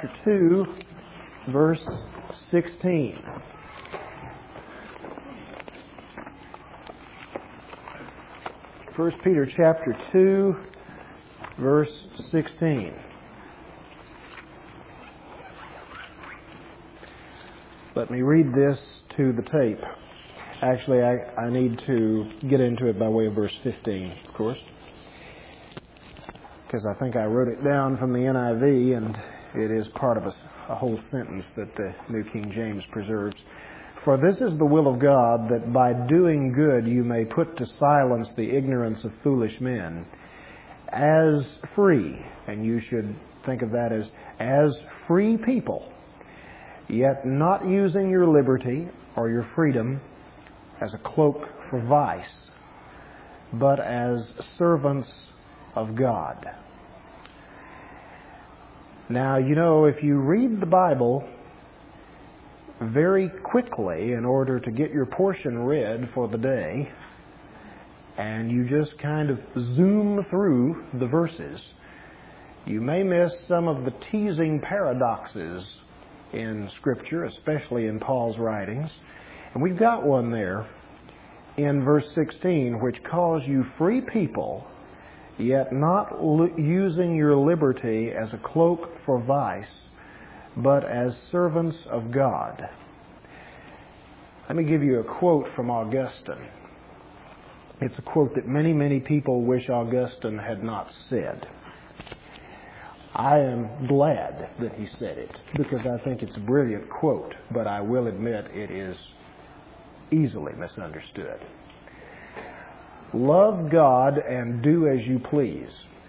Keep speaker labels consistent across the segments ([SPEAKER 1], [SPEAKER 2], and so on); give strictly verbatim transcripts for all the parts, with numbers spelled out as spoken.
[SPEAKER 1] chapter two, verse sixteen. First Peter chapter two, verse sixteen. Let me read this to the tape. Actually, I, I need to get into it by way of verse fifteen, of course, because I think I wrote it down from the N I V, and it is part of a, a whole sentence that the New King James preserves. For this is the will of God, that by doing good you may put to silence the ignorance of foolish men, as free, and you should think of that as, as free people, yet not using your liberty or your freedom as a cloak for vice, but as servants of God. Now, you know, if you read the Bible very quickly in order to get your portion read for the day, and you just kind of zoom through the verses, you may miss some of the teasing paradoxes in Scripture, especially in Paul's writings. And we've got one there in verse sixteen, which calls you free people, yet not l- using your liberty as a cloak for vice, but as servants of God. Let me give you a quote from Augustine. It's a quote that many, many people wish Augustine had not said. I am glad that he said it, because I think it's a brilliant quote, but I will admit it is easily misunderstood. Love God and do as you please.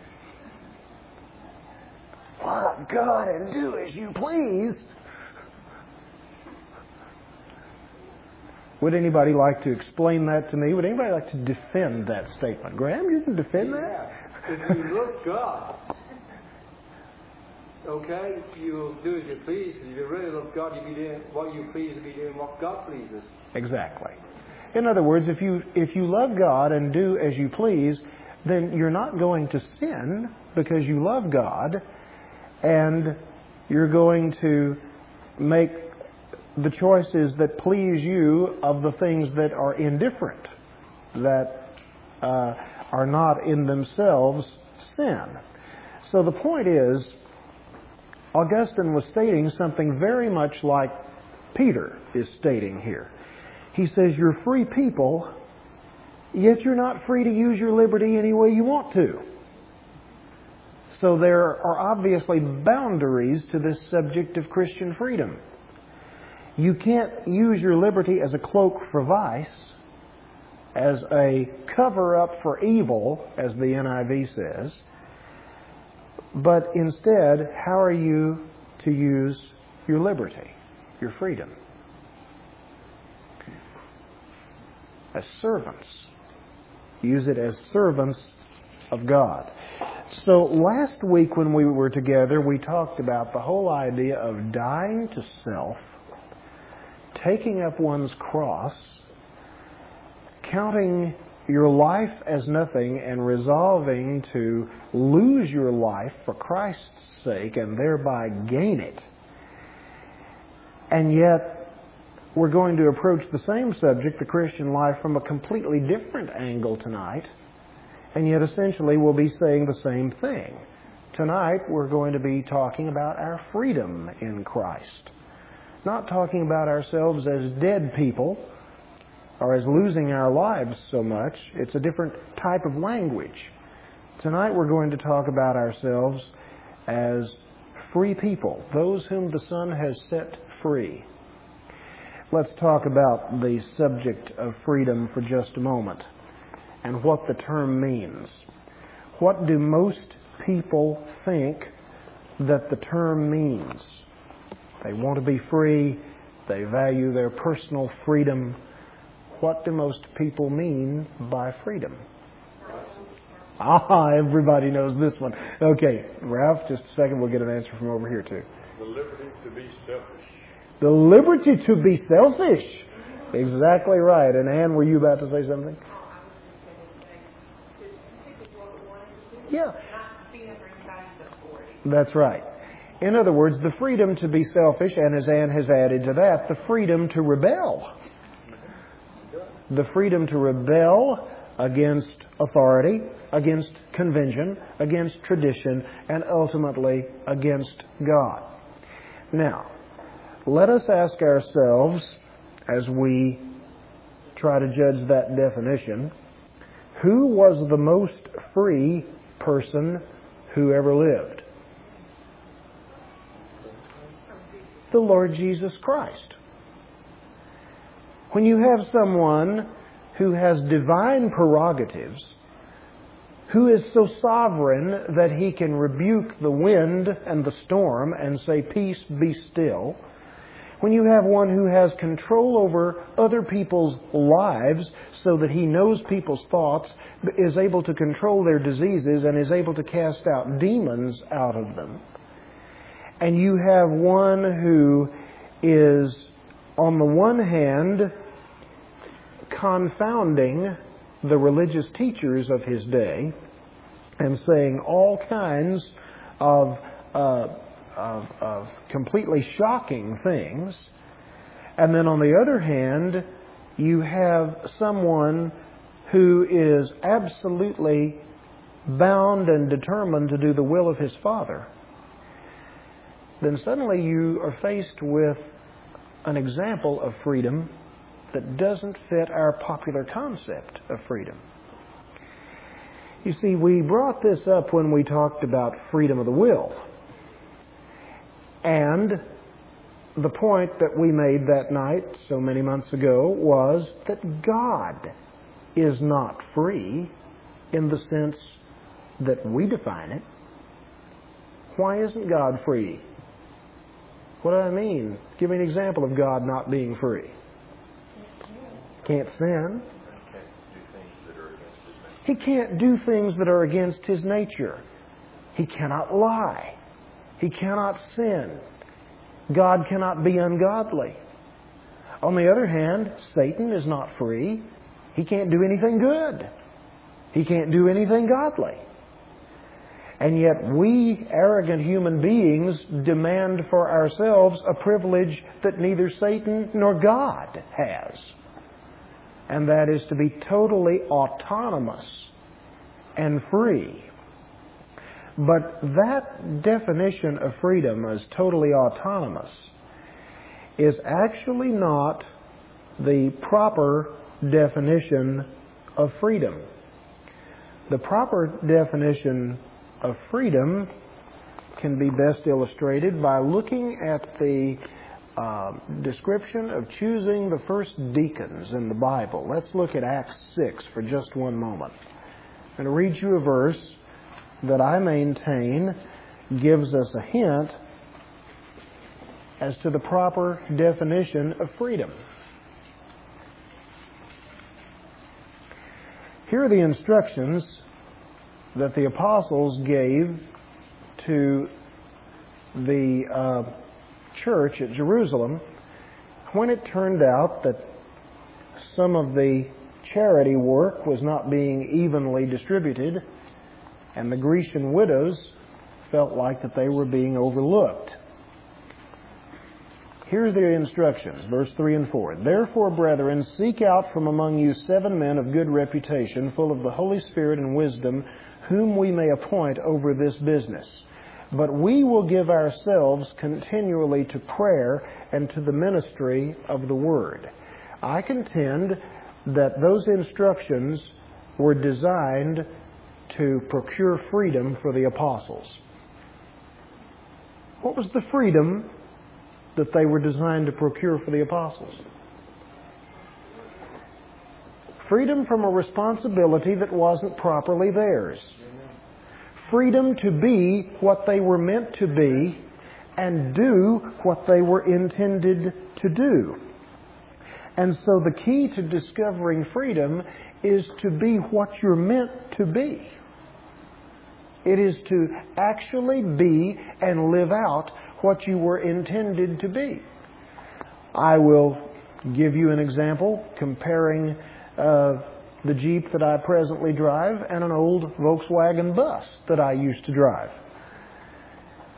[SPEAKER 1] Love God and do as you please? Would anybody like to explain that to me? Would anybody like to defend that statement? Graham, you can defend that?
[SPEAKER 2] Yeah. If you love God, okay, you'll do as you please. If you really love God, you'll be doing what you please, you'll be doing what God pleases.
[SPEAKER 1] Exactly. In other words, if you if you love God and do as you please, then you're not going to sin because you love God, and you're going to make the choices that please you of the things that are indifferent, that uh, are not in themselves sin. So the point is, Augustine was stating something very much like Peter is stating here. He says, you're free people, yet you're not free to use your liberty any way you want to. So there are obviously boundaries to this subject of Christian freedom. You can't use your liberty as a cloak for vice, as a cover-up for evil, as the N I V says. But instead, how are you to use your liberty, your freedom? As servants. Use it as servants of God. So last week when we were together, we talked about the whole idea of dying to self, taking up one's cross, counting your life as nothing, and resolving to lose your life for Christ's sake and thereby gain it. And yet, we're going to approach the same subject, the Christian life, from a completely different angle tonight, and yet essentially we'll be saying the same thing. Tonight, we're going to be talking about our freedom in Christ. Not talking about ourselves as dead people, or as losing our lives so much. It's a different type of language. Tonight we're going to talk about ourselves as free people, those whom the Son has set free. Let's talk about the subject of freedom for just a moment and what the term means. What do most people think that the term means? They want to be free. They value their personal freedom. What do most people mean by freedom? Ah, everybody knows this one. Okay, Ralph, just a second. We'll get an answer from over here, too.
[SPEAKER 3] The liberty to be selfish.
[SPEAKER 1] The liberty to be selfish. Exactly right. And Anne, were you about to say something? Yeah. That's right. In other words, the freedom to be selfish, and as Ann has added to that, the freedom to rebel. The freedom to rebel against authority, against convention, against tradition, and ultimately against God. Now, let us ask ourselves, as we try to judge that definition, who was the most free person who ever lived? The Lord Jesus Christ. When you have someone who has divine prerogatives, who is so sovereign that he can rebuke the wind and the storm and say, "Peace, be still," when you have one who has control over other people's lives so that he knows people's thoughts, is able to control their diseases, and is able to cast out demons out of them, and you have one who is, on the one hand, confounding the religious teachers of his day and saying all kinds of, uh, of, of completely shocking things. And then on the other hand, you have someone who is absolutely bound and determined to do the will of his Father. Then suddenly you are faced with an example of freedom that doesn't fit our popular concept of freedom. You see, we brought this up when we talked about freedom of the will. And the point that we made that night, so many months ago, was that God is not free in the sense that we define it. Why isn't God free? What do I mean? Give me an example of God not being free. Can't sin. He can't do things that are against His nature. He cannot lie. He cannot sin. God cannot be ungodly. On the other hand, Satan is not free. He can't do anything good. He can't do anything godly. And yet we, arrogant human beings, demand for ourselves a privilege that neither Satan nor God has. And that is to be totally autonomous and free. But that definition of freedom as totally autonomous is actually not the proper definition of freedom. The proper definition of freedom can be best illustrated by looking at the uh, description of choosing the first deacons in the Bible. Let's look at Acts six for just one moment. I'm going to read you a verse that I maintain gives us a hint as to the proper definition of freedom. Here are the instructions that the apostles gave to the uh, church at Jerusalem when it turned out that some of the charity work was not being evenly distributed, and the Grecian widows felt like that they were being overlooked. Here's their instructions, verse three and four. Therefore, brethren, seek out from among you seven men of good reputation, full of the Holy Spirit and wisdom, whom we may appoint over this business. But we will give ourselves continually to prayer and to the ministry of the Word. I contend that those instructions were designed to procure freedom for the apostles. What was the freedom that they were designed to procure for the apostles? Freedom from a responsibility that wasn't properly theirs. Freedom to be what they were meant to be and do what they were intended to do. And so the key to discovering freedom is to be what you're meant to be. It is to actually be and live out what you were intended to be. I will give you an example comparing uh, the Jeep that I presently drive and an old Volkswagen bus that I used to drive.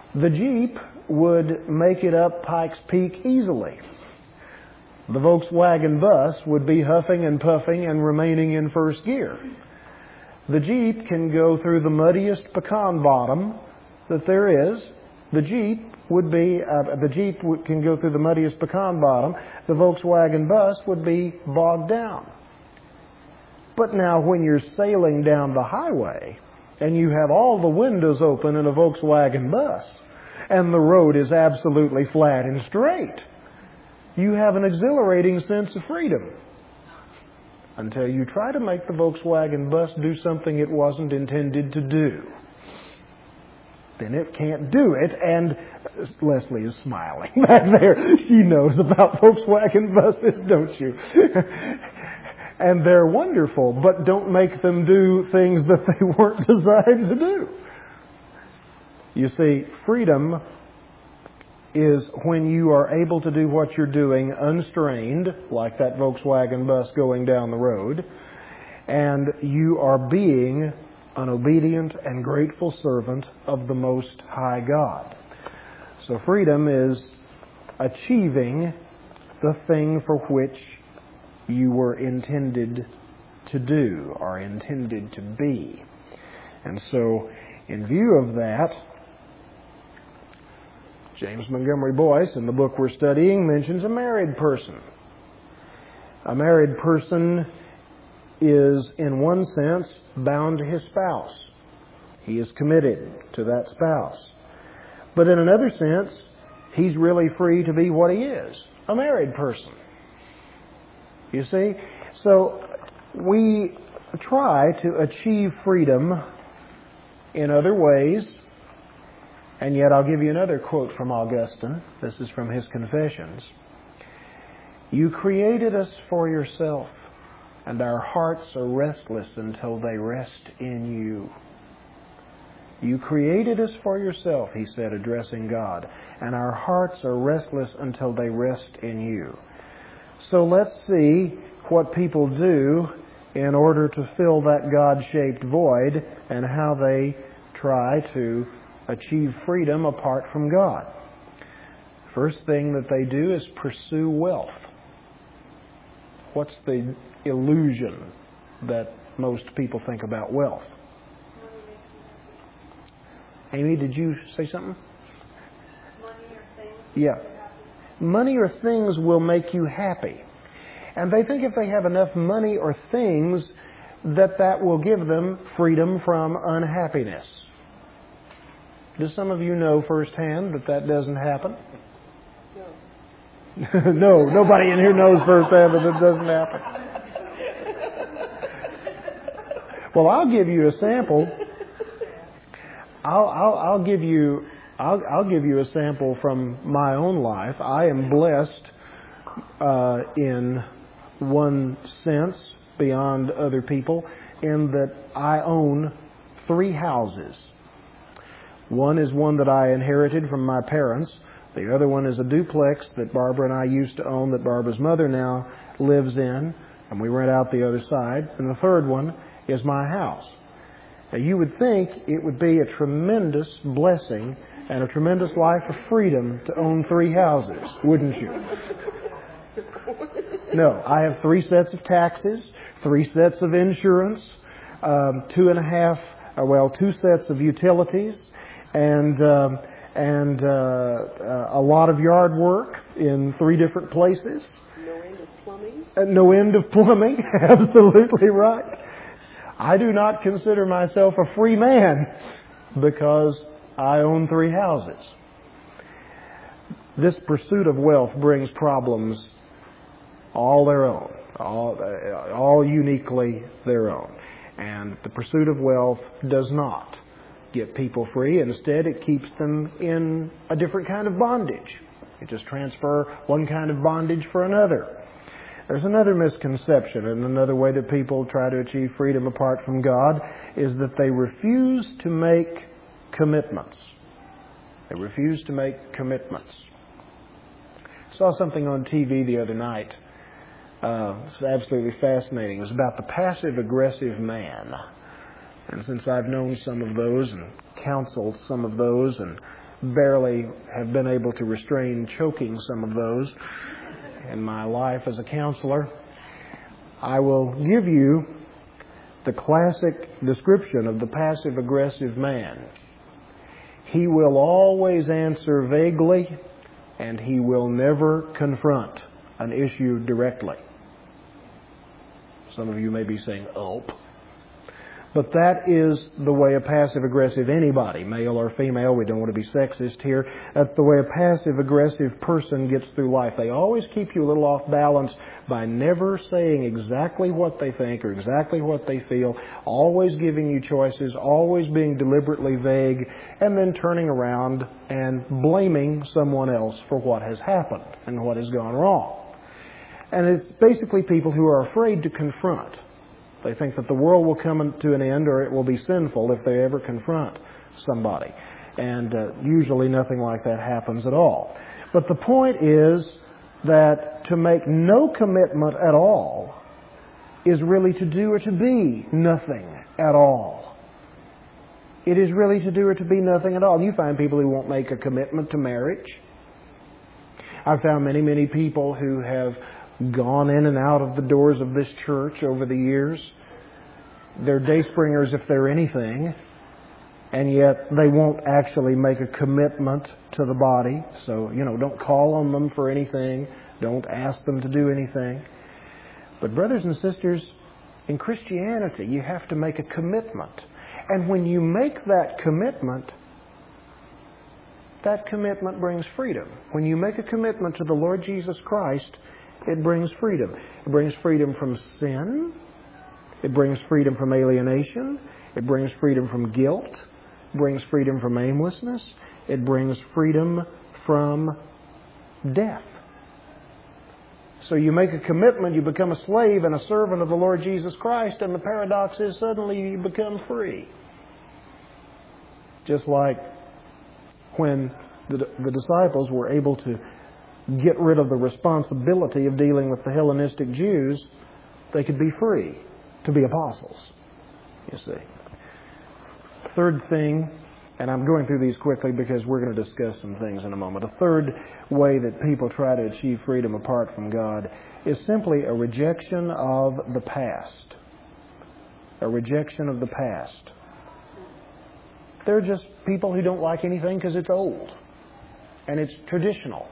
[SPEAKER 1] The Jeep would make it up Pikes Peak easily. The Volkswagen bus would be huffing and puffing and remaining in first gear. The Jeep can go through the muddiest pecan bottom that there is. The Jeep would be, uh, the Jeep would, can go through the muddiest pecan bottom. The Volkswagen bus would be bogged down. But now when you're sailing down the highway and you have all the windows open in a Volkswagen bus and the road is absolutely flat and straight, you have an exhilarating sense of freedom. Until you try to make the Volkswagen bus do something it wasn't intended to do. Then it can't do it, and Leslie is smiling back there. She knows about Volkswagen buses, don't you? And they're wonderful, but don't make them do things that they weren't designed to do. You see, freedom is when you are able to do what you're doing unstrained, like that Volkswagen bus going down the road, and you are being an obedient and grateful servant of the Most High God. So freedom is achieving the thing for which you were intended to do or intended to be. And so, in view of that, James Montgomery Boyce, in the book we're studying, mentions a married person. A married person is, in one sense, bound to his spouse. He is committed to that spouse. But in another sense, he's really free to be what he is, a married person. You see? So we try to achieve freedom in other ways. And yet I'll give you another quote from Augustine. This is from his Confessions. You created us for yourself, and our hearts are restless until they rest in you. You created us for yourself, he said, addressing God, and our hearts are restless until they rest in you. So let's see what people do in order to fill that God-shaped void and how they try to achieve freedom apart from God. First thing that they do is pursue wealth. What's the illusion that most people think about wealth? Amy, did you say something?
[SPEAKER 4] Money or things.
[SPEAKER 1] Yeah. Money or things will make you happy. And they think if they have enough money or things, that that will give them freedom from unhappiness. Do some of you know firsthand that that doesn't happen? No. No, nobody in here knows firsthand that it doesn't happen. Well, I'll give you a sample. I'll, I'll, I'll give you, I'll, I'll give you a sample from my own life. I am blessed uh, in one sense beyond other people, in that I own three houses. One is one that I inherited from my parents. The other one is a duplex that Barbara and I used to own that Barbara's mother now lives in, and we rent out the other side. And the third one is my house. Now, you would think it would be a tremendous blessing and a tremendous life of freedom to own three houses, wouldn't you? No, I have three sets of taxes, three sets of insurance, um, two and a half, uh, well, two sets of utilities, and um, and uh, uh, a lot of yard work in three different places.
[SPEAKER 4] No end of plumbing.
[SPEAKER 1] Uh, no end of plumbing. Absolutely right. I do not consider myself a free man because I own three houses. This pursuit of wealth brings problems all their own, all, uh, all uniquely their own. And the pursuit of wealth does not get people free. Instead, it keeps them in a different kind of bondage. You just transfer one kind of bondage for another. There's another misconception, and another way that people try to achieve freedom apart from God is that they refuse to make commitments. They refuse to make commitments. I saw something on T V the other night. Uh, it's absolutely fascinating. It was about the passive-aggressive man. And since I've known some of those and counseled some of those and barely have been able to restrain choking some of those in my life as a counselor. I will give you the classic description of the passive-aggressive man. He will always answer vaguely, and he will never confront an issue directly. Some of you may be saying, "Oh." But that is the way a passive-aggressive anybody, male or female, we don't want to be sexist here, that's the way a passive-aggressive person gets through life. They always keep you a little off balance by never saying exactly what they think or exactly what they feel, always giving you choices, always being deliberately vague, and then turning around and blaming someone else for what has happened and what has gone wrong. And it's basically people who are afraid to confront. They think that the world will come to an end or it will be sinful if they ever confront somebody. And uh, usually nothing like that happens at all. But the point is that to make no commitment at all is really to do or to be nothing at all. It is really to do or to be nothing at all. You find people who won't make a commitment to marriage. I've found many, many people who have gone in and out of the doors of this church over the years. They're dayspringers if they're anything, and yet they won't actually make a commitment to the body. So, you know, don't call on them for anything. Don't ask them to do anything. But brothers and sisters, in Christianity, you have to make a commitment. And when you make that commitment, that commitment brings freedom. When you make a commitment to the Lord Jesus Christ, it brings freedom. It brings freedom from sin. It brings freedom from alienation. It brings freedom from guilt. It brings freedom from aimlessness. It brings freedom from death. So you make a commitment, you become a slave and a servant of the Lord Jesus Christ, and the paradox is suddenly you become free. Just like when the, the disciples were able to get rid of the responsibility of dealing with the Hellenistic Jews, they could be free to be apostles, you see. Third thing, and I'm going through these quickly because we're going to discuss some things in a moment. A third way that people try to achieve freedom apart from God is simply a rejection of the past. A rejection of the past. They're just people who don't like anything because it's old and it's traditional.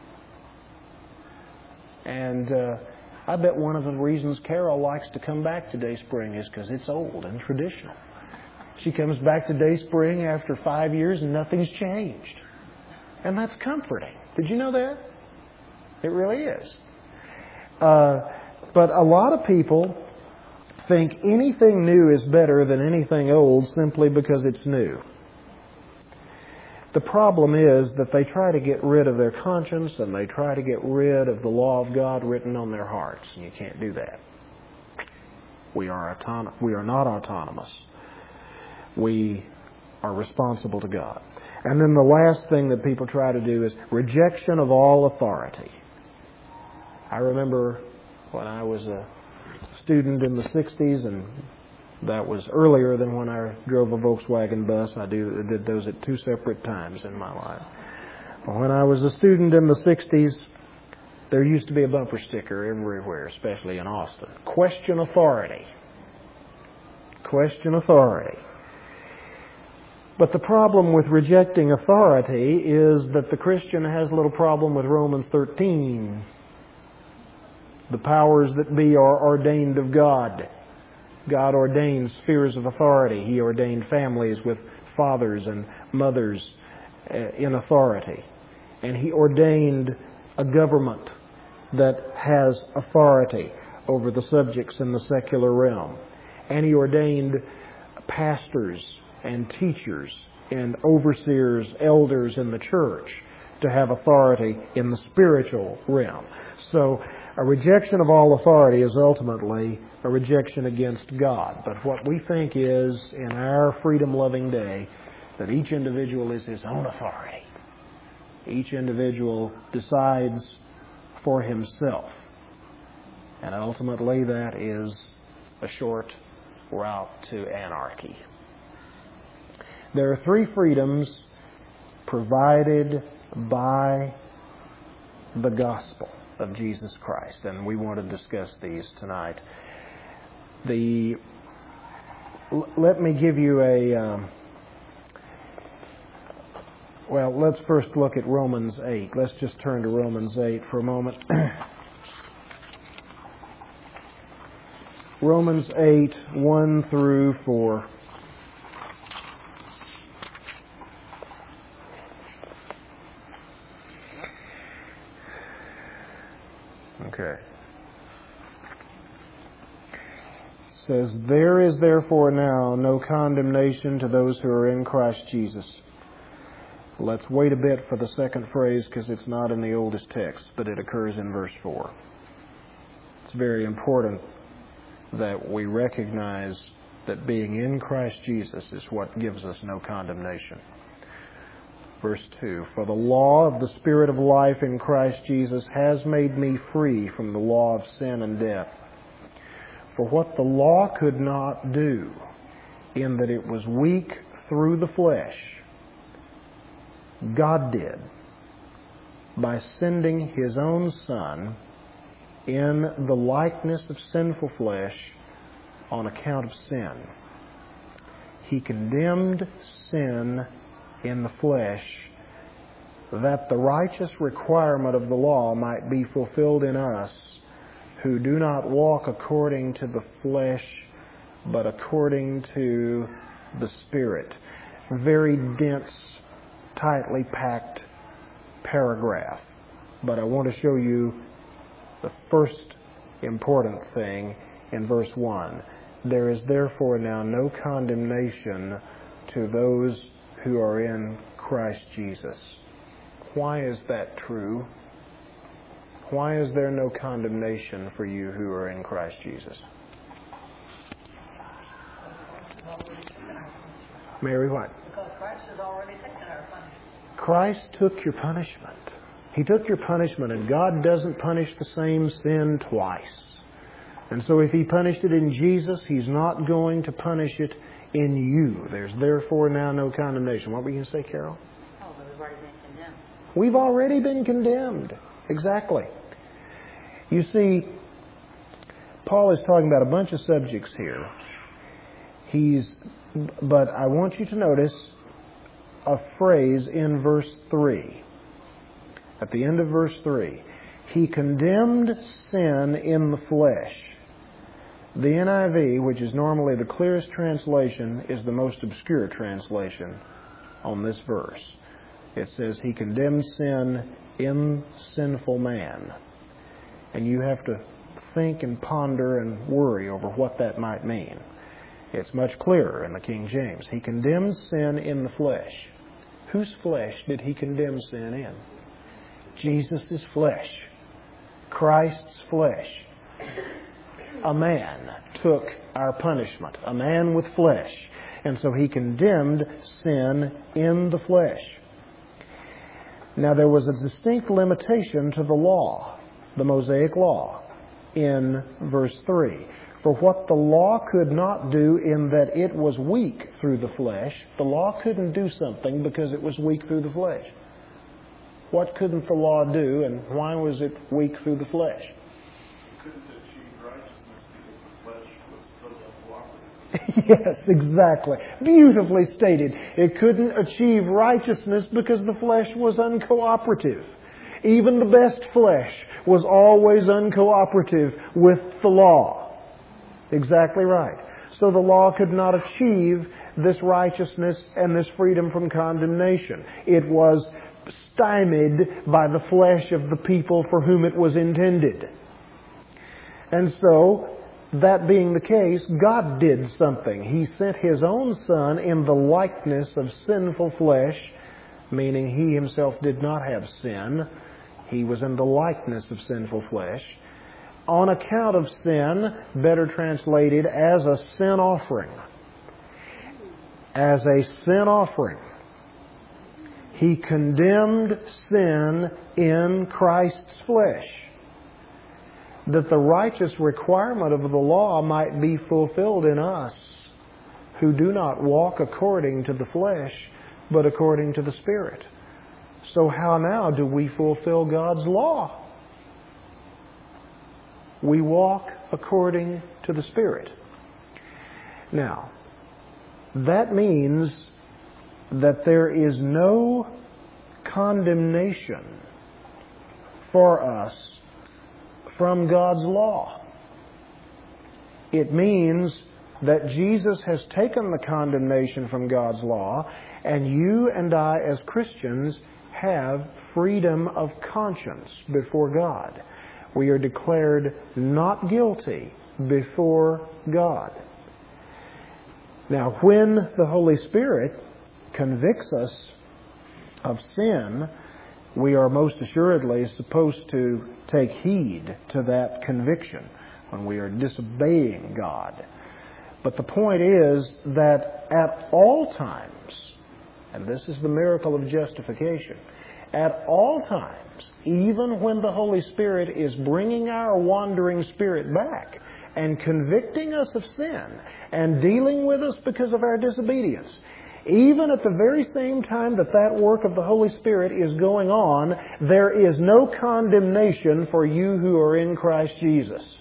[SPEAKER 1] And uh, I bet one of the reasons Carol likes to come back to Dayspring is because it's old and traditional. She comes back to Dayspring after five years and nothing's changed. And that's comforting. Did you know that? It really is. Uh, but a lot of people think anything new is better than anything old simply because it's new. The problem is that they try to get rid of their conscience and they try to get rid of the law of God written on their hearts. And you can't do that. We are auton- we are not autonomous. We are responsible to God. And then the last thing that people try to do is rejection of all authority. I remember when I was a student in the sixties, and that was earlier than when I drove a Volkswagen bus. I do, did those at two separate times in my life. But when I was a student in the sixties, there used to be a bumper sticker everywhere, especially in Austin. Question authority. Question authority. But the problem with rejecting authority is that the Christian has a little problem with Romans thirteen. The powers that be are ordained of God. God ordains spheres of authority. He ordained families with fathers and mothers in authority. And He ordained a government that has authority over the subjects in the secular realm. And He ordained pastors and teachers and overseers, elders in the church to have authority in the spiritual realm. So a rejection of all authority is ultimately a rejection against God. But what we think is, in our freedom-loving day, that each individual is his own authority. Each individual decides for himself. And ultimately that is a short route to anarchy. There are three freedoms provided by the gospel of Jesus Christ. And we want to discuss these tonight. The let me give you a um, well, let's first look at Romans eight. Let's just turn to Romans eight for a moment. Romans eight, one through four. Okay. It says, "There is therefore now no condemnation to those who are in Christ Jesus." Let's wait a bit for the second phrase because it's not in the oldest text, but it occurs in verse four. It's very important that we recognize that being in Christ Jesus is what gives us no condemnation. Verse two, "For the law of the Spirit of life in Christ Jesus has made me free from the law of sin and death. For what the law could not do, in that it was weak through the flesh, God did by sending His own Son in the likeness of sinful flesh on account of sin. He condemned sin in the flesh, that the righteous requirement of the law might be fulfilled in us, who do not walk according to the flesh, but according to the Spirit." Very dense, tightly packed paragraph. But I want to show you the first important thing in verse one. "There is therefore now no condemnation to those who are in Christ Jesus." Why is that true? Why is there no condemnation for you who are in Christ Jesus? Mary, what?
[SPEAKER 5] Because Christ has already taken our punishment.
[SPEAKER 1] Christ took your punishment. He took your punishment, and God doesn't punish the same sin twice. And so if He punished it in Jesus, He's not going to punish it in you. There's therefore now no condemnation. What were you going to say, Carol?
[SPEAKER 5] Oh, but we've already been condemned.
[SPEAKER 1] We've already been condemned. Exactly. You see, Paul is talking about a bunch of subjects here. He's, but I want you to notice a phrase in verse three. At the end of verse three. He condemned sin in the flesh. The N I V, which is normally the clearest translation, is the most obscure translation on this verse. It says He condemned sin in sinful man. And you have to think and ponder and worry over what that might mean. It's much clearer in the King James. He condemned sin in the flesh. Whose flesh did He condemn sin in? Jesus' flesh. Christ's flesh. A man took our punishment. A man with flesh. And so He condemned sin in the flesh. Now there was a distinct limitation to the law, the Mosaic law, in verse three. For what the law could not do in that it was weak through the flesh, the law couldn't do something because it was weak through the flesh. What couldn't the law do, and why was it weak through the flesh?
[SPEAKER 3] It couldn't achieve righteousness because the flesh was so uncooperative.
[SPEAKER 1] Yes, exactly. Beautifully stated. It couldn't achieve righteousness because the flesh was uncooperative. Even the best flesh was always uncooperative with the law. Exactly right. So the law could not achieve this righteousness and this freedom from condemnation. It was stymied by the flesh of the people for whom it was intended. And so, that being the case, God did something. He sent His own Son in the likeness of sinful flesh, meaning He Himself did not have sin. He was in the likeness of sinful flesh. On account of sin, better translated as a sin offering. As a sin offering. He condemned sin in Christ's flesh, that the righteous requirement of the law might be fulfilled in us, who do not walk according to the flesh, but according to the Spirit. So how now do we fulfill God's law? We walk according to the Spirit. Now, that means that there is no condemnation for us from God's law. It means that Jesus has taken the condemnation from God's law, and you and I as Christians have freedom of conscience before God. We are declared not guilty before God. Now, when the Holy Spirit convicts us of sin, we are most assuredly supposed to take heed to that conviction when we are disobeying God. But the point is that at all times, and this is the miracle of justification, at all times, even when the Holy Spirit is bringing our wandering spirit back and convicting us of sin and dealing with us because of our disobedience, even at the very same time that that work of the Holy Spirit is going on, there is no condemnation for you who are in Christ Jesus.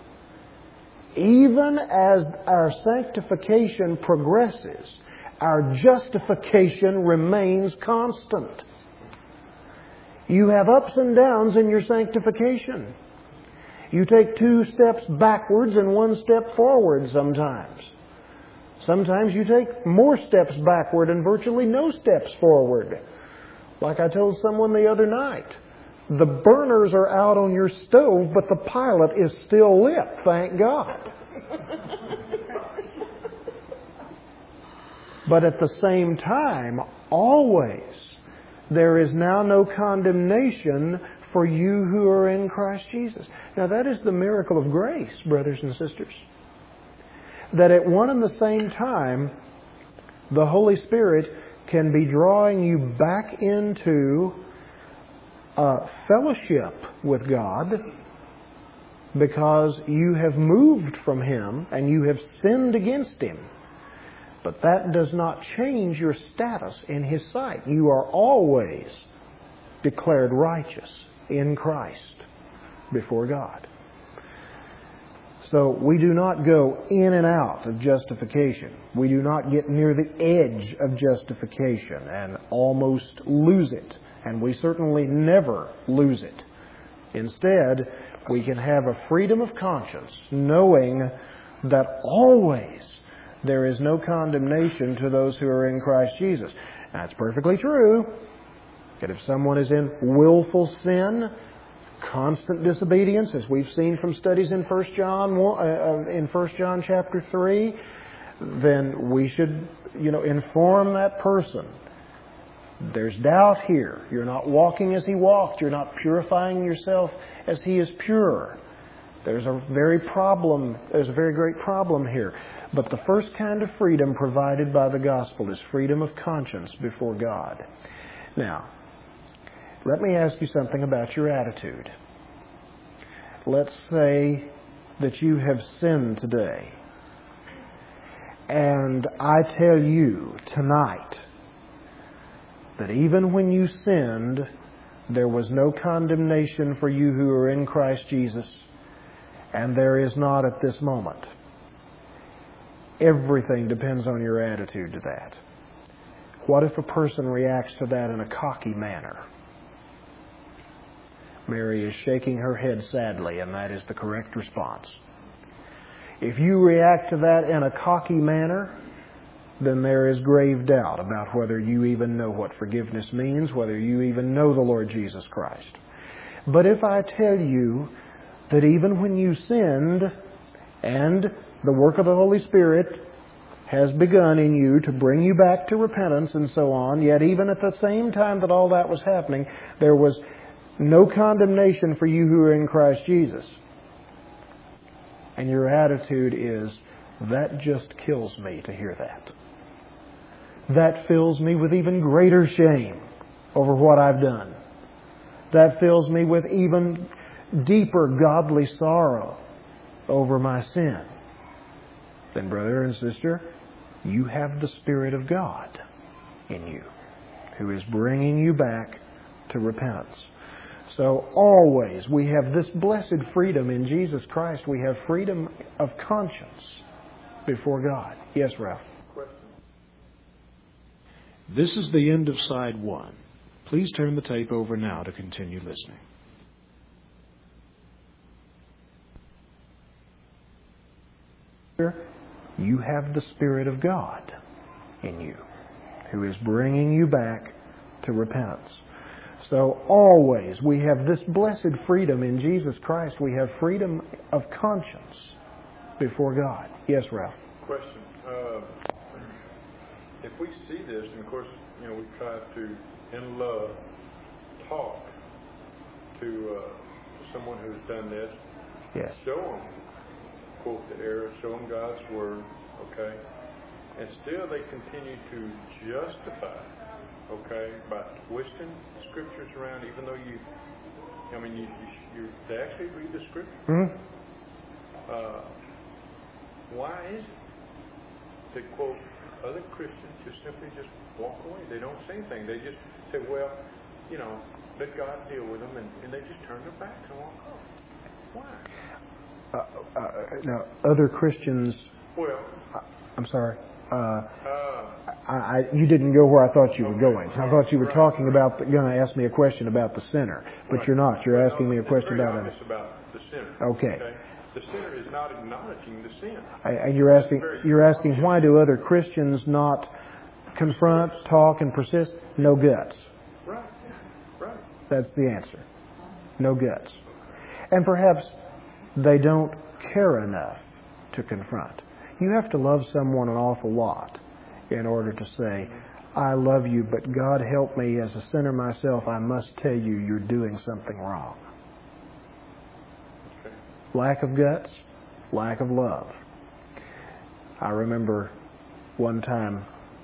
[SPEAKER 1] Even as our sanctification progresses, our justification remains constant. You have ups and downs in your sanctification. You take two steps backwards and one step forward sometimes. Sometimes you take more steps backward and virtually no steps forward. Like I told someone the other night, the burners are out on your stove, but the pilot is still lit, thank God. But at the same time, always, there is now no condemnation for you who are in Christ Jesus. Now that is the miracle of grace, brothers and sisters. That at one and the same time, the Holy Spirit can be drawing you back into uh, fellowship with God because you have moved from Him and you have sinned against Him. But that does not change your status in His sight. You are always declared righteous in Christ before God. So we do not go in and out of justification. We do not get near the edge of justification and almost lose it. And we certainly never lose it. Instead, we can have a freedom of conscience, knowing that always there is no condemnation to those who are in Christ Jesus. That's perfectly true. That if someone is in willful sin, constant disobedience, as we've seen from studies in First John uh, in First John chapter three, then we should, you know, inform that person. There's doubt here. You're not walking as He walked. You're not purifying yourself as He is pure. There's a very problem. There's a very great problem here. But the first kind of freedom provided by the gospel is freedom of conscience before God. Now, let me ask you something about your attitude. Let's say that you have sinned today. And I tell you tonight that even when you sinned, there was no condemnation for you who are in Christ Jesus. And there is not at this moment. Everything depends on your attitude to that. What if a person reacts to that in a cocky manner? Mary is shaking her head sadly, and that is the correct response. If you react to that in a cocky manner, then there is grave doubt about whether you even know what forgiveness means, whether you even know the Lord Jesus Christ. But if I tell you that even when you sinned and the work of the Holy Spirit has begun in you to bring you back to repentance and so on, yet even at the same time that all that was happening, there was no condemnation for you who are in Christ Jesus. And your attitude is, that just kills me to hear that. That fills me with even greater shame over what I've done. That fills me with even deeper godly sorrow over my sin. Then, brother and sister, you have the Spirit of God in you, who is bringing you back to repentance. So always we have this blessed freedom in Jesus Christ. We have freedom of conscience before God. Yes, Ralph? This is the end of side one. Please turn the tape over now to continue listening. You have the Spirit of God in you, who is bringing you back to repentance. So always we have this blessed freedom in Jesus Christ. We have freedom of conscience before God. Yes, Ralph?
[SPEAKER 6] Question. Uh, if we see this, and of course, you know, we try to, in love, talk to uh, someone who's done this.
[SPEAKER 1] Yes.
[SPEAKER 6] Show them, quote the error, show them God's Word, okay? And still they continue to justify, okay, by twisting Scriptures around, even though you, I mean, you, you, you they actually read the Scripture.
[SPEAKER 1] Mm-hmm.
[SPEAKER 6] Uh, why is it that, quote, other Christians just simply just walk away? They don't say anything. They just say, well, you know, let God deal with them, and, and they just turn their backs and walk off. Why?
[SPEAKER 1] Uh, uh, now, other Christians...
[SPEAKER 6] Well...
[SPEAKER 1] Uh, I'm sorry. Uh,
[SPEAKER 6] uh,
[SPEAKER 1] I, I, you didn't go where I thought you were
[SPEAKER 6] okay,
[SPEAKER 1] going. I thought you were
[SPEAKER 6] right,
[SPEAKER 1] talking
[SPEAKER 6] right.
[SPEAKER 1] about, going to ask me a question about the sinner, but
[SPEAKER 6] right.
[SPEAKER 1] you're not. You're
[SPEAKER 6] well,
[SPEAKER 1] asking
[SPEAKER 6] no,
[SPEAKER 1] me a question
[SPEAKER 6] it's very
[SPEAKER 1] about
[SPEAKER 6] obvious about the sinner.
[SPEAKER 1] Okay.
[SPEAKER 6] okay. The sinner is not acknowledging the sin.
[SPEAKER 1] And you're asking, you're asking why do other Christians not confront, talk, and persist? No guts.
[SPEAKER 6] Right. Right.
[SPEAKER 1] That's the answer. No guts. And perhaps they don't care enough to confront. You have to love someone an awful lot in order to say, I love you, but God help me as a sinner myself, I must tell you you're doing something wrong.
[SPEAKER 6] Okay.
[SPEAKER 1] Lack of guts, lack of love. I remember one time,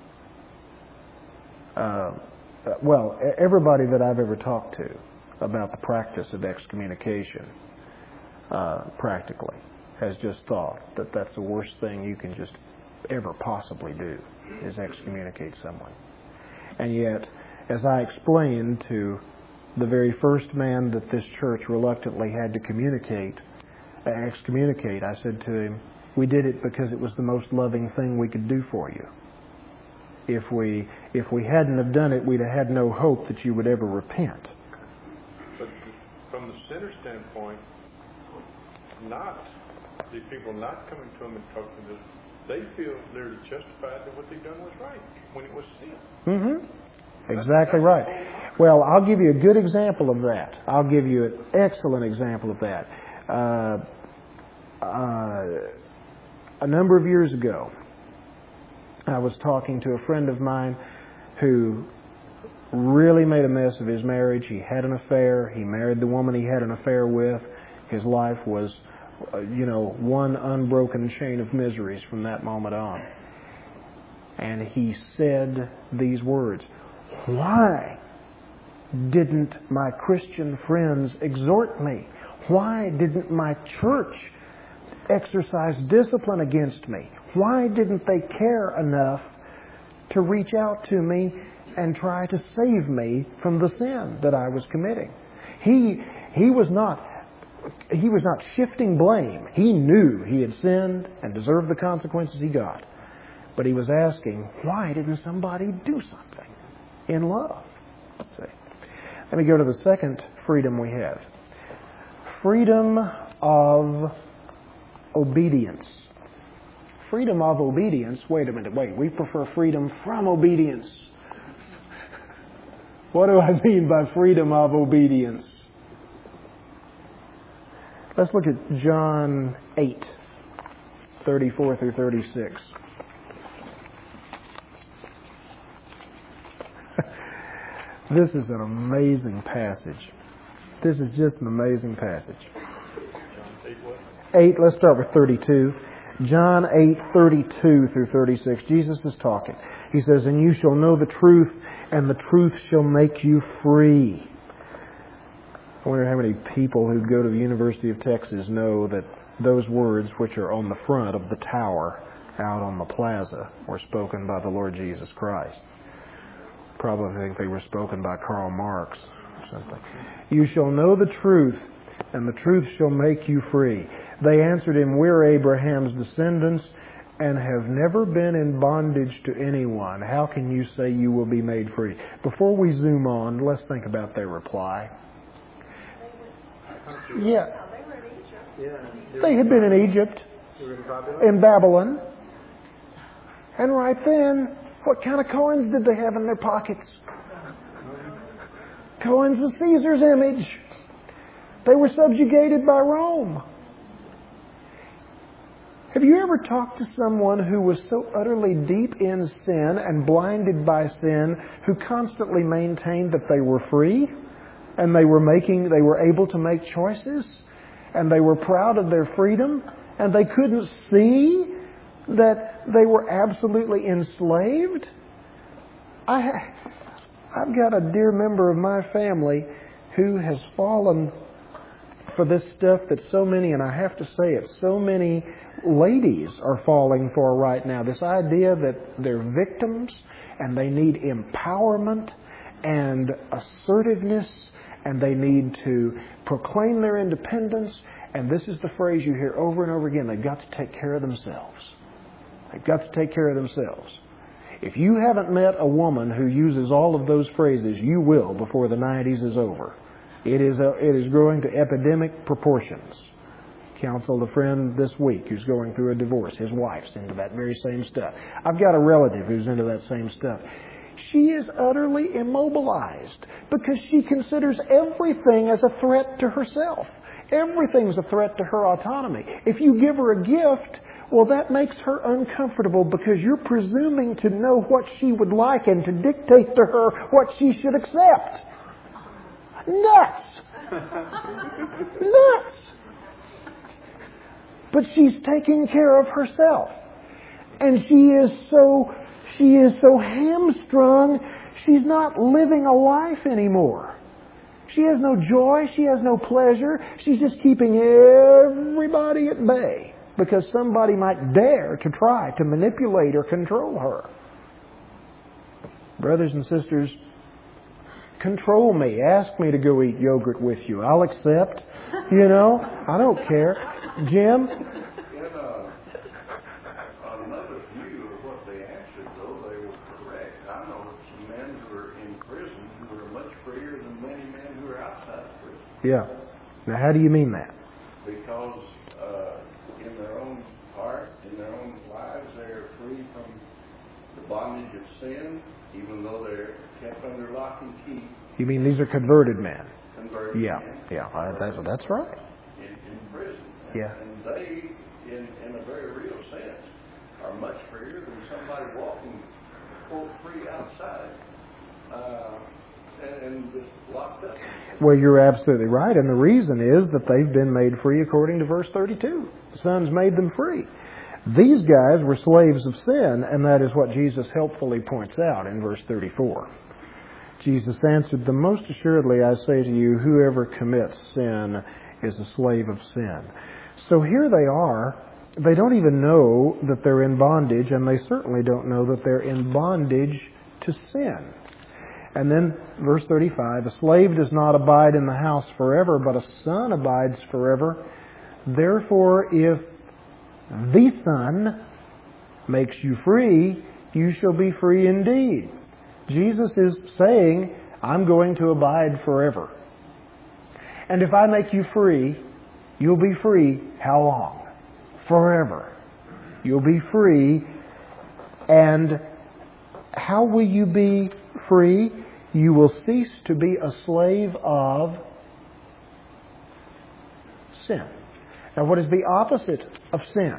[SPEAKER 1] uh, well, everybody that I've ever talked to about the practice of excommunication, uh, practically, has just thought that that's the worst thing you can just ever possibly do, is excommunicate someone. And yet, as I explained to the very first man that this church reluctantly had to communicate, excommunicate, I said to him, we did it because it was the most loving thing we could do for you. If we if we hadn't have done it, we'd have had no hope that you would ever repent.
[SPEAKER 6] But from the sinner standpoint, not these people not coming to them and talking to them, they feel they're justified that what they've done was right when it was sin.
[SPEAKER 1] Mm-hmm. Exactly right. Well, I'll give you a good example of that. I'll give you an excellent example of that. Uh, uh, a number of years ago, I was talking to a friend of mine who really made a mess of his marriage. He had an affair. He married the woman he had an affair with. His life was, uh, you know, one unbroken chain of miseries from that moment on. And he said these words, why didn't my Christian friends exhort me? Why didn't my church exercise discipline against me? Why didn't they care enough to reach out to me and try to save me from the sin that I was committing? He he was not he was not shifting blame. He knew he had sinned and deserved the consequences he got. But he was asking, why didn't somebody do something in love? Let's see. Let me go to the second freedom we have. Freedom of obedience. Freedom of obedience. Wait a minute, wait. We prefer freedom from obedience. What do I mean by freedom of obedience? Let's look at John eight, thirty-four through thirty-six. This is an amazing passage. This is just an amazing passage. eight, let's start with thirty-two. John eight, thirty-two through thirty-six. Jesus is talking. He says, and you shall know the truth, and the truth shall make you free. I wonder how many people who go to the University of Texas know that those words, which are on the front of the tower out on the plaza, were spoken by the Lord Jesus Christ. Probably think they were spoken by Karl Marx something. You shall know the truth, and the truth shall make you free. They answered him, we're Abraham's descendants and have never been in bondage to anyone. How can you say you will be made free? Before we zoom on, let's think about their reply. Yeah. They had been in Egypt, in Babylon. And right then, what kind of coins did they have in their pockets? Coins with Caesar's image. They were subjugated by Rome. Have you ever talked to someone who was so utterly deep in sin and blinded by sin, who constantly maintained that they were free and they were making, they were able to make choices and they were proud of their freedom and they couldn't see that they were absolutely enslaved? I, I've got a dear member of my family who has fallen for this stuff that so many, and I have to say it, so many ladies are falling for right now. This idea that they're victims and they need empowerment and assertiveness and they need to proclaim their independence. And this is the phrase you hear over and over again. They've got to take care of themselves. They've got to take care of themselves. If you haven't met a woman who uses all of those phrases, you will before the nineties is over. It is, a, it is growing to epidemic proportions. Counseled a friend this week who's going through a divorce. His wife's into that very same stuff. I've got a relative who's into that same stuff. She is utterly immobilized because she considers everything as a threat to herself. Everything's a threat to her autonomy. If you give her a gift, well, that makes her uncomfortable because you're presuming to know what she would like and to dictate to her what she should accept. Nuts! Nuts! But she's taking care of herself. And she is so, she is so hamstrung, she's not living a life anymore. She has no joy, she has no pleasure, she's just keeping everybody at bay because somebody might dare to try to manipulate or control her. Brothers and sisters, control me. Ask me to go eat yogurt with you. I'll accept. You know, I don't care. Jim?
[SPEAKER 3] In uh, another view of what they answered, though, they were correct. I know some men who are in prison who are much freer than many men who are outside prison.
[SPEAKER 1] Yeah. Now, how do you mean that?
[SPEAKER 3] Because uh, in their own heart, in their own lives, they are free from the bondage of sin, even though they're kept under lock and key.
[SPEAKER 1] You mean these are converted men?
[SPEAKER 3] Converted
[SPEAKER 1] Yeah.
[SPEAKER 3] men.
[SPEAKER 1] Yeah. Uh, that's, that's right.
[SPEAKER 3] In, in prison. And,
[SPEAKER 1] Yeah.
[SPEAKER 3] and they, in, in a very real sense, are much freer than somebody walking, quote, free outside uh, and, and just locked up.
[SPEAKER 1] Well, you're absolutely right. And the reason is that they've been made free according to verse thirty-two. The Son's made them free. These guys were slaves of sin, and that is what Jesus helpfully points out in verse thirty-four. Jesus answered them, most assuredly I say to you, whoever commits sin is a slave of sin. So here they are. They don't even know that they're in bondage, and they certainly don't know that they're in bondage to sin. And then verse thirty-five, a slave does not abide in the house forever, but a son abides forever. Therefore, if the Son makes you free, you shall be free indeed. Jesus is saying, I'm going to abide forever. And if I make you free, you'll be free how long? Forever. You'll be free. And how will you be free? You will cease to be a slave of sin. Now, what is the opposite of sin?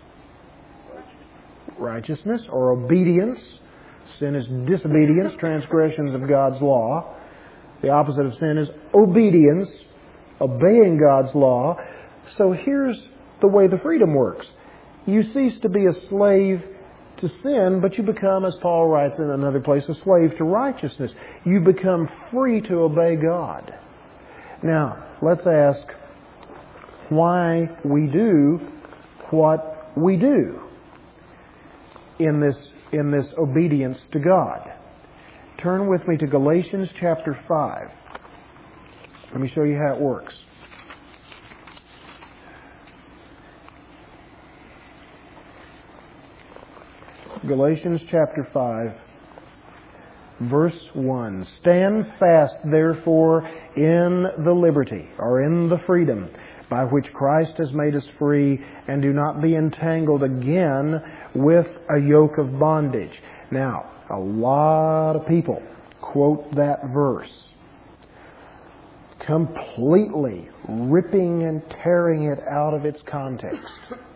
[SPEAKER 1] Righteousness or obedience. Sin is disobedience, transgressions of God's law. The opposite of sin is obedience, obeying God's law. So here's the way the freedom works. You cease to be a slave to sin, but you become, as Paul writes in another place, a slave to righteousness. You become free to obey God. Now, let's ask why we do what we do in this in this obedience to God. Turn with me to Galatians chapter five. Let me show you how it works. Galatians chapter five, verse one. Stand fast, therefore, in the liberty, or in the freedom, by which Christ has made us free, and do not be entangled again with a yoke of bondage. Now, a lot of people quote that verse, completely ripping and tearing it out of its context.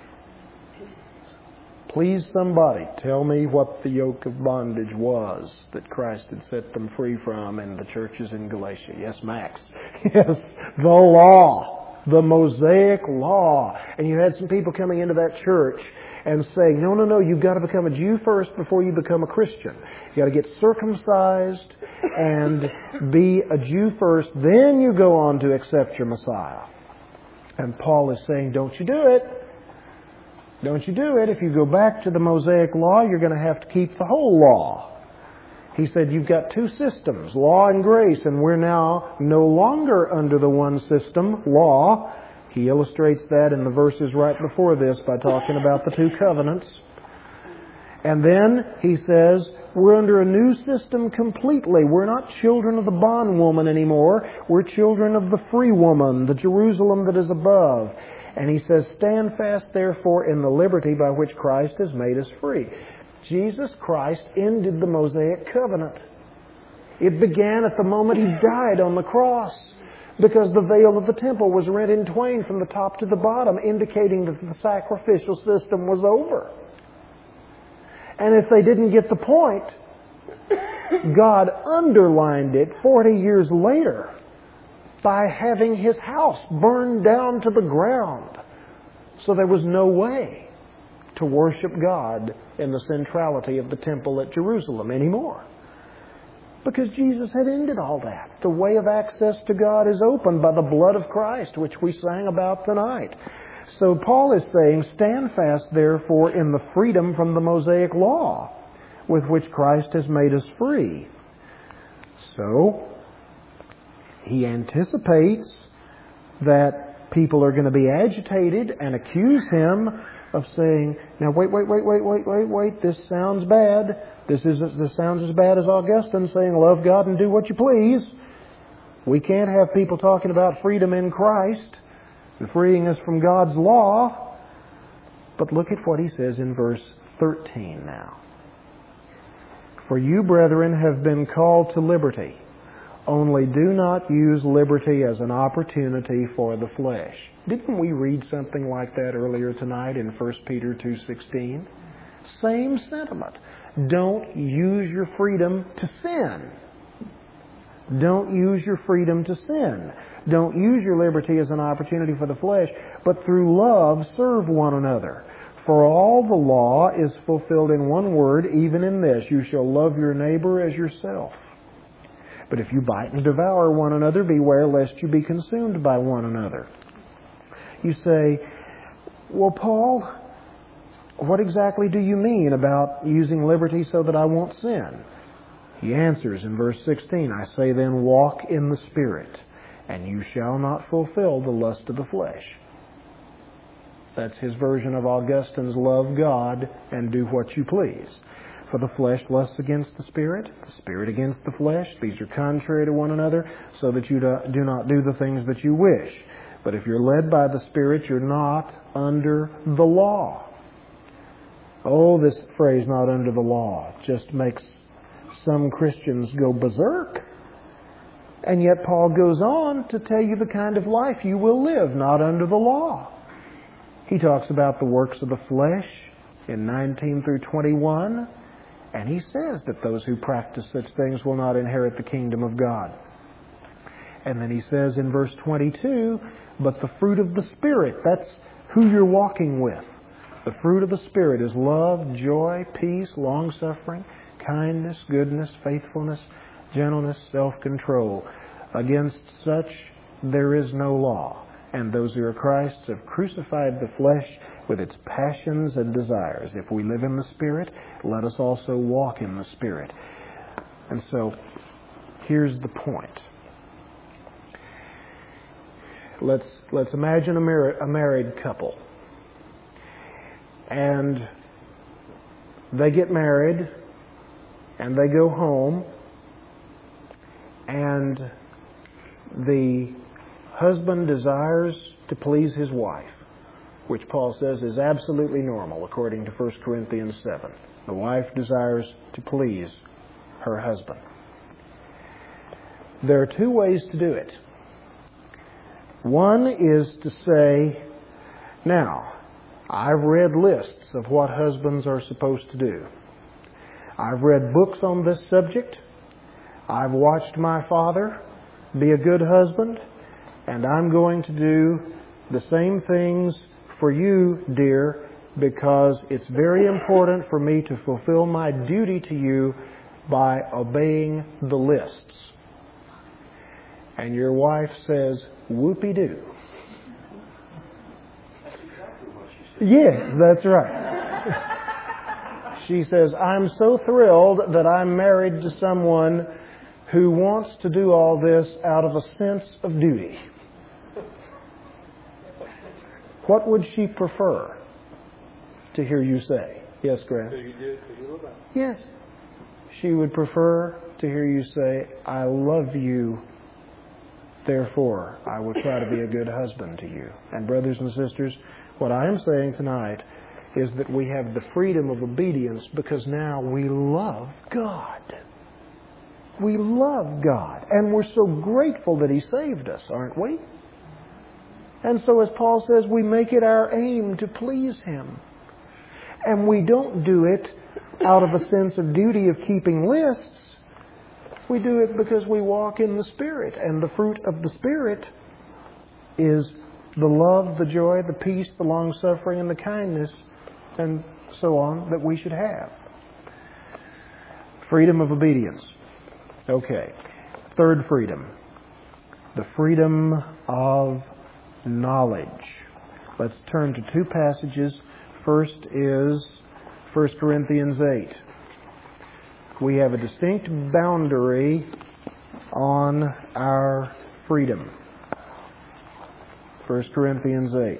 [SPEAKER 1] Please, somebody, tell me what the yoke of bondage was that Christ had set them free from in the churches in Galatia. Yes, Max. Yes, the law, the Mosaic law. And you had some people coming into that church and saying, no, no, no, you've got to become a Jew first before you become a Christian. You've got to get circumcised and be a Jew first, then you go on to accept your Messiah. And Paul is saying, don't you do it. Don't you do it. If you go back to the Mosaic law, you're going to have to keep the whole law. He said you've got two systems, law and grace, and we're now no longer under the one system, law. He illustrates that in the verses right before this by talking about the two covenants. And then he says we're under a new system completely. We're not children of the bondwoman anymore. We're children of the free woman, the Jerusalem that is above. And he says, stand fast, therefore, in the liberty by which Christ has made us free. Jesus Christ ended the Mosaic covenant. It began at the moment He died on the cross, because the veil of the temple was rent in twain from the top to the bottom, indicating that the sacrificial system was over. And if they didn't get the point, God underlined it forty years later by having His house burned down to the ground. So there was no way to worship God in the centrality of the temple at Jerusalem anymore, because Jesus had ended all that. The way of access to God is opened by the blood of Christ, which we sang about tonight. So Paul is saying, stand fast, therefore, in the freedom from the Mosaic law, with which Christ has made us free. So he anticipates that people are going to be agitated and accuse him of saying, now wait, wait, wait, wait, wait, wait, wait, this sounds bad. This is this sounds as bad as Augustine saying, love God and do what you please. We can't have people talking about freedom in Christ and freeing us from God's law. But look at what he says in verse thirteen now. For you, brethren, have been called to liberty. Only do not use liberty as an opportunity for the flesh. Didn't we read something like that earlier tonight in First Peter two sixteen? Same sentiment. Don't use your freedom to sin. Don't use your freedom to sin. Don't use your liberty as an opportunity for the flesh, but through love serve one another. For all the law is fulfilled in one word, even in this, you shall love your neighbor as yourself. But if you bite and devour one another, beware lest you be consumed by one another. You say, well, Paul, what exactly do you mean about using liberty so that I won't sin? He answers in verse sixteen, I say then, walk in the Spirit, and you shall not fulfill the lust of the flesh. That's his version of Augustine's love God and do what you please. For the flesh lusts against the Spirit, the Spirit against the flesh. These are contrary to one another, so that you do not do the things that you wish. But if you're led by the Spirit, you're not under the law. Oh, this phrase, not under the law, just makes some Christians go berserk. And yet Paul goes on to tell you the kind of life you will live, not under the law. He talks about the works of the flesh in nineteen through twenty-one. And he says that those who practice such things will not inherit the kingdom of God. And then he says in verse twenty-two, but the fruit of the Spirit, that's who you're walking with. The fruit of the Spirit is love, joy, peace, long-suffering, kindness, goodness, faithfulness, gentleness, self-control. Against such there is no law. And those who are Christ's have crucified the flesh with its passions and desires. If we live in the Spirit, let us also walk in the Spirit. And so, here's the point. let's let's imagine a, mar- a married couple. And they get married, and they go home, and the husband desires to please his wife, which Paul says is absolutely normal according to First Corinthians seven. The wife desires to please her husband. There are two ways to do it. One is to say, now, I've read lists of what husbands are supposed to do. I've read books on this subject. I've watched my father be a good husband, and I'm going to do the same things for you, dear, because it's very important for me to fulfill my duty to you by obeying the lists. And your wife says, whoopee-doo. Yes, that's right. She says, I'm so thrilled that I'm married to someone who wants to do all this out of a sense of duty. What would she prefer to hear you say? Yes, Grant? Yes. She would prefer to hear you say, I love you, therefore I will try to be a good husband to you. And brothers and sisters, what I am saying tonight is that we have the freedom of obedience because now we love God. We love God. And we're so grateful that He saved us, aren't we? And so as Paul says, we make it our aim to please Him. And we don't do it out of a sense of duty of keeping lists. We do it because we walk in the Spirit. And the fruit of the Spirit is the love, the joy, the peace, the long-suffering, and the kindness, and so on, that we should have. Freedom of obedience. Okay. Third freedom. The freedom of knowledge. Let's turn to two passages. First is First Corinthians eight. We have a distinct boundary on our freedom. First Corinthians eight.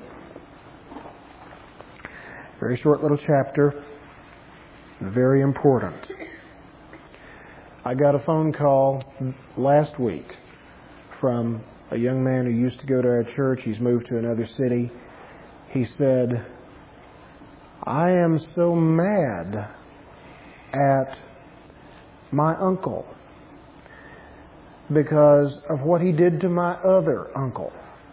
[SPEAKER 1] Very short little chapter. Very important. I got a phone call last week from a young man who used to go to our church. He's moved to another city. He said, I am so mad at my uncle because of what he did to my other uncle.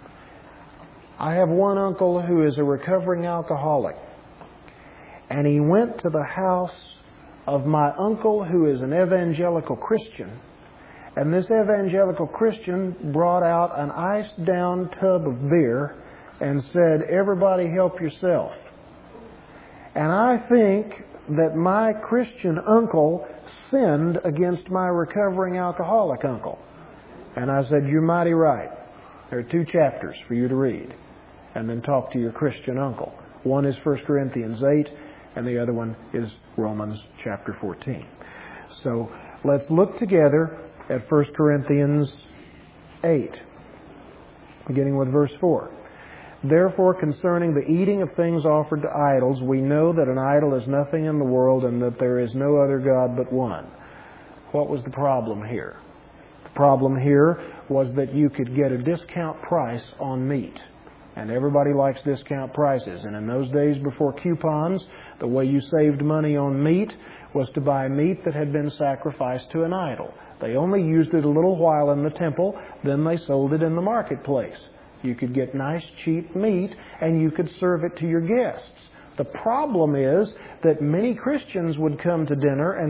[SPEAKER 1] I have one uncle who is a recovering alcoholic, and he went to the house of my uncle who is an evangelical Christian, and this evangelical Christian brought out an iced down tub of beer and said, everybody help yourself. And I think that my Christian uncle sinned against my recovering alcoholic uncle. And I said, you're mighty right. There are two chapters for you to read. And then talk to your Christian uncle. One is First Corinthians eight, and the other one is Romans chapter fourteen. So let's look together at First Corinthians eight, beginning with verse four. Therefore, concerning the eating of things offered to idols, we know that an idol is nothing in the world and that there is no other God but one. What was the problem here? The problem here was that you could get a discount price on meat. And everybody likes discount prices. And in those days before coupons, the way you saved money on meat was to buy meat that had been sacrificed to an idol. They only used it a little while in the temple, then they sold it in the marketplace. You could get nice, cheap meat, and you could serve it to your guests. The problem is that many Christians would come to dinner and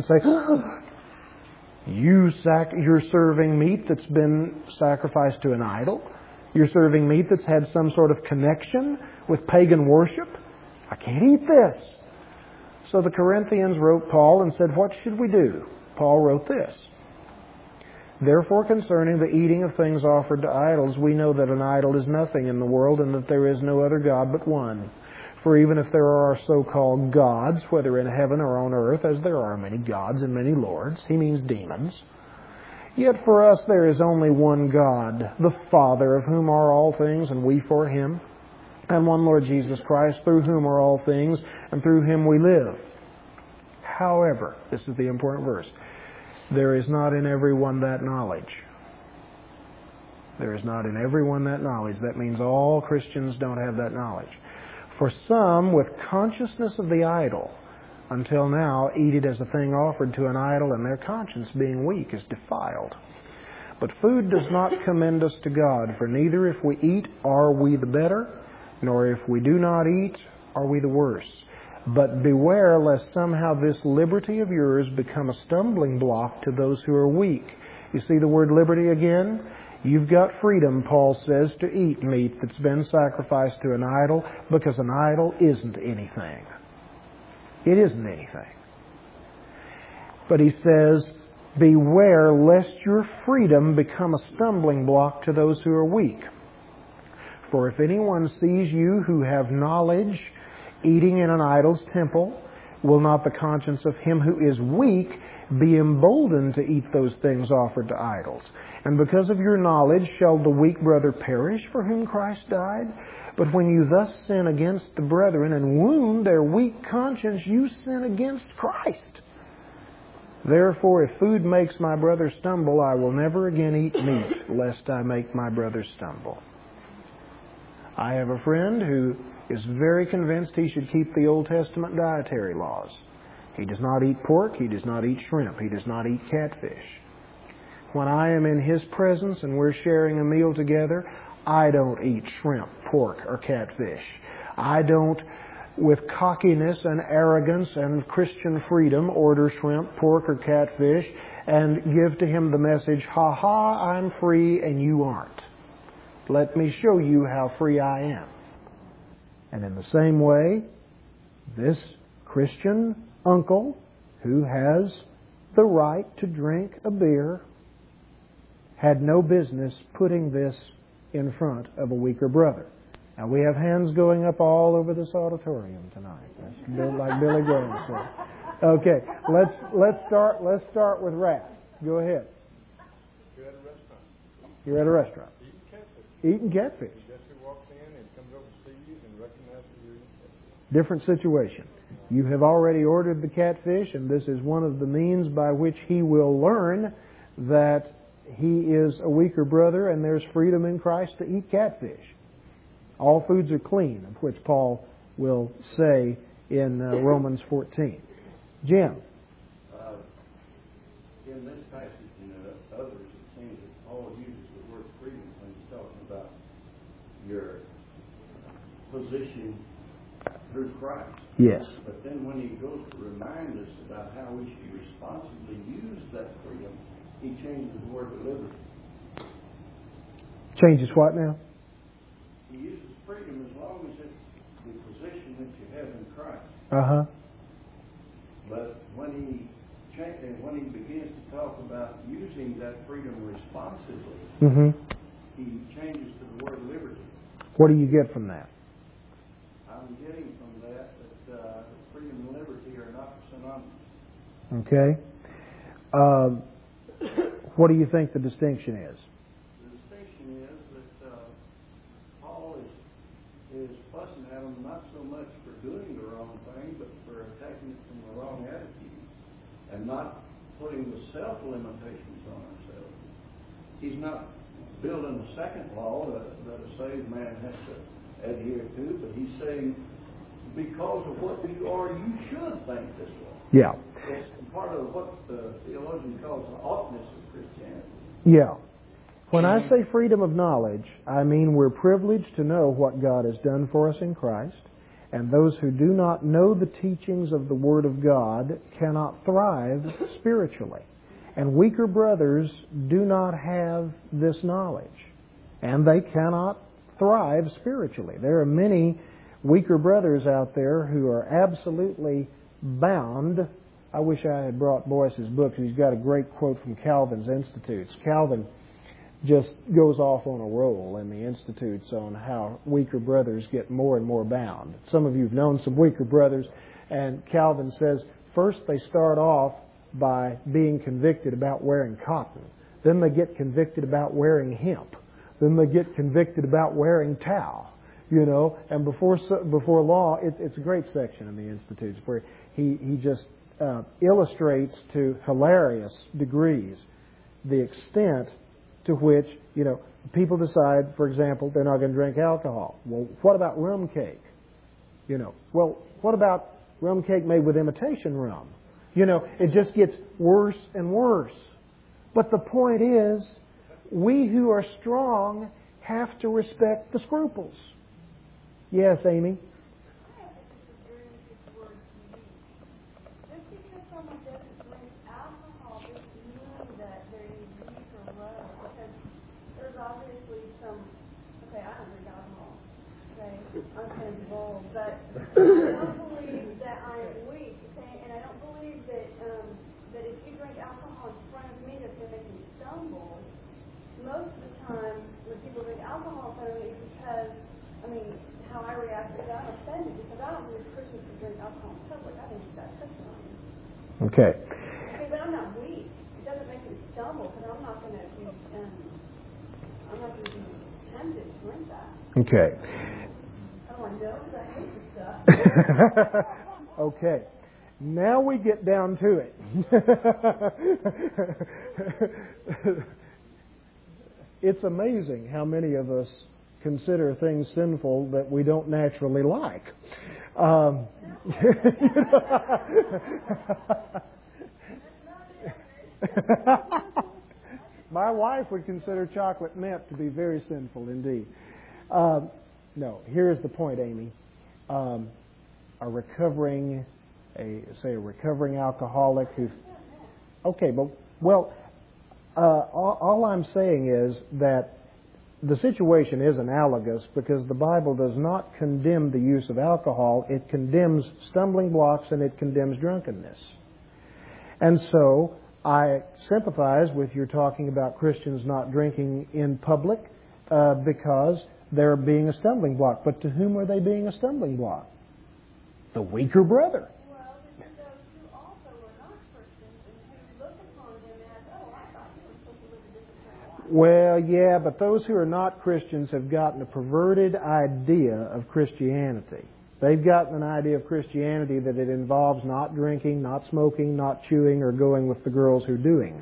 [SPEAKER 1] say, you sac- you're serving meat that's been sacrificed to an idol? You're serving meat that's had some sort of connection with pagan worship? I can't eat this. So the Corinthians wrote Paul and said, what should we do? Paul wrote this. Therefore, concerning the eating of things offered to idols, we know that an idol is nothing in the world and that there is no other God but one. For even if there are so-called gods, whether in heaven or on earth, as there are many gods and many lords, he means demons, Yet for us there is only one God, the Father, of whom are all things, and we for Him, and one Lord Jesus Christ, through whom are all things, and through Him we live. However, this is the important verse, there is not in everyone that knowledge. There is not in everyone that knowledge. That means all Christians don't have that knowledge. For some, with consciousness of the idol, until now eat it as a thing offered to an idol, and their conscience, being weak, is defiled. But food does not commend us to God, for neither if we eat are we the better, nor if we do not eat are we the worse. But beware lest somehow this liberty of yours become a stumbling block to those who are weak. You see the word liberty again? You've got freedom, Paul says, to eat meat that's been sacrificed to an idol, because an idol isn't anything. It isn't anything. But he says, beware lest your freedom become a stumbling block to those who are weak. For if anyone sees you who have knowledge eating in an idol's temple, will not the conscience of him who is weak be emboldened to eat those things offered to idols? And because of your knowledge shall the weak brother perish for whom Christ died? But when you thus sin against the brethren and wound their weak conscience, you sin against Christ. Therefore, if food makes my brother stumble, I will never again eat meat, lest I make my brother stumble. I have a friend who is very convinced he should keep the Old Testament dietary laws. He does not eat pork, he does not eat shrimp, he does not eat catfish. When I am in his presence and we're sharing a meal together, I don't eat shrimp, pork, or catfish. I don't, with cockiness and arrogance and Christian freedom, order shrimp, pork, or catfish and give to him the message, ha ha, I'm free and you aren't. Let me show you how free I am. And in the same way, this Christian uncle who has the right to drink a beer had no business putting this in front of a weaker brother. Now, we have hands going up all over this auditorium tonight. That's like Billy Graham said. Okay, let's let's start let's start with wrath. Go ahead.
[SPEAKER 6] You're at a restaurant.
[SPEAKER 1] You're at a restaurant.
[SPEAKER 6] Eating catfish.
[SPEAKER 1] Eating catfish.
[SPEAKER 6] Just who walks in and comes over to see you and recognizes you eating catfish.
[SPEAKER 1] Different situation. You have already ordered the catfish, and this is one of the means by which he will learn that he is a weaker brother and there's freedom in Christ to eat catfish. All foods are clean, of which Paul will say in uh, Romans fourteen. Jim.
[SPEAKER 3] Uh, in this passage and uh, others, it seems that Paul uses the word freedom when he's talking about your position through Christ.
[SPEAKER 1] Yes.
[SPEAKER 3] But then when he goes to remind us about how we should responsibly use that freedom, he changes the word to liberty.
[SPEAKER 1] Changes what now?
[SPEAKER 3] He uses freedom as long as it's the position that you have in Christ.
[SPEAKER 1] Uh-huh.
[SPEAKER 3] But when he cha- when he begins to talk about using that freedom responsibly,
[SPEAKER 1] Mm-hmm.
[SPEAKER 3] he changes to the word liberty.
[SPEAKER 1] What do you get from that?
[SPEAKER 3] I'm getting from that that uh, freedom and liberty are not synonymous.
[SPEAKER 1] Okay. Um, what do you think the distinction is?
[SPEAKER 3] The distinction is that uh, Paul is is fussing at them not so much for doing the wrong thing, but for attacking it from the wrong attitude and not putting the self-limitations on ourselves. He's not building a second law that, that a saved man has to adhere to, but he's saying because of what you are, you should think this way.
[SPEAKER 1] Yeah.
[SPEAKER 3] It's part of what the theologian calls the oughtness of Christianity.
[SPEAKER 1] Yeah. When I say freedom of knowledge, I mean we're privileged to know what God has done for us in Christ, and those who do not know the teachings of the Word of God cannot thrive spiritually. And weaker brothers do not have this knowledge, and they cannot thrive spiritually. There are many weaker brothers out there who are absolutely bound. I wish I had brought Boyce's book. He's got a great quote from Calvin's Institutes. Calvin just goes off on a roll in the Institutes on how weaker brothers get more and more bound. Some of you have known some weaker brothers, and Calvin says first they start off by being convicted about wearing cotton. Then they get convicted about wearing hemp. Then they get convicted about wearing towel. You know, and before before law, it, it's a great section in the Institutes where he, he just uh, illustrates to hilarious degrees the extent to which, you know, people decide, for example, they're not going to drink alcohol. Well, what about rum cake? You know, well, what about rum cake made with imitation rum? You know, it just gets worse and worse. But the point is, we who are strong have to respect the scruples. Yes, Amy?
[SPEAKER 4] Just because someone doesn't drink alcohol doesn't mean that they're weak or low. Because there's obviously some, okay, I don't drink alcohol. Okay, I'm kind of bold, but I don't believe that I am weak. Okay, and I don't believe that um, that if you drink alcohol in front of me, that's going to make me stumble. Most of the time, when people drink alcohol in front of me, it's because, I mean, how I react is I'm offended because I don't believe Christians should drink alcohol in public. I think that's testimony.
[SPEAKER 1] Okay.
[SPEAKER 4] Okay, but I'm not weak. It doesn't make me stumble because I'm not going to be, um, I'm not going to be tempted to drink that.
[SPEAKER 1] Okay.
[SPEAKER 4] Oh, I know because I hate this stuff.
[SPEAKER 1] Okay. Now we get down to it. It's amazing how many of us consider things sinful that we don't naturally like. Um, My wife would consider chocolate mint to be very sinful indeed. Um, no, here's the point, Amy. Um, a recovering, a say a recovering alcoholic who, okay, but well, uh, all, all I'm saying is that the situation is analogous because the Bible does not condemn the use of alcohol. It condemns stumbling blocks and it condemns drunkenness. And so I sympathize with your talking about Christians not drinking in public uh, because they're being a stumbling block. But to whom are they being a stumbling block? The weaker brother.
[SPEAKER 4] Well, this is those who also were not Christians and who look upon them as, oh, I thought you were supposed to live a different kind of life.
[SPEAKER 1] Well, yeah, but those who are not Christians have gotten a perverted idea of Christianity. They've gotten an idea of Christianity that it involves not drinking, not smoking, not chewing, or going with the girls who are doing.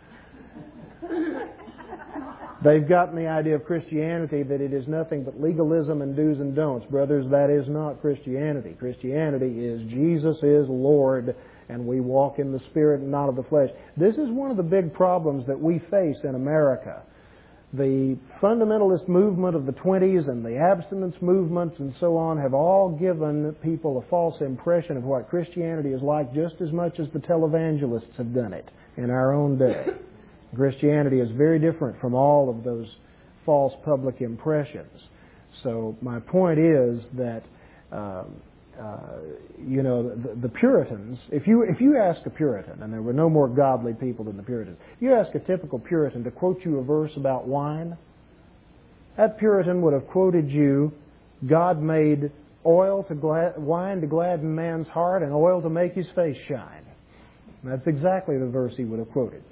[SPEAKER 1] They've gotten the idea of Christianity that it is nothing but legalism and do's and don'ts. Brothers, that is not Christianity. Christianity is Jesus is Lord, and we walk in the Spirit and not of the flesh. This is one of the big problems that we face in America. The fundamentalist movement of the twenties and the abstinence movements and so on have all given people a false impression of what Christianity is like just as much as the televangelists have done it in our own day. Christianity is very different from all of those false public impressions. So my point is that, um, uh, you know, the, the Puritans, if you if you ask a Puritan, and there were no more godly people than the Puritans, if you ask a typical Puritan to quote you a verse about wine, that Puritan would have quoted you, God made oil to glad, wine to gladden man's heart and oil to make his face shine. And that's exactly the verse he would have quoted.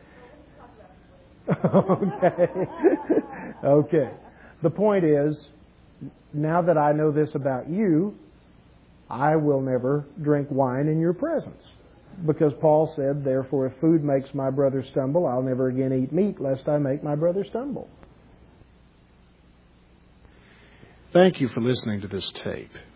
[SPEAKER 1] Okay. Okay. The point is, now that I know this about you, I will never drink wine in your presence. Because Paul said, therefore, if food makes my brother stumble, I'll never again eat meat, lest I make my brother stumble. Thank you for listening to this tape.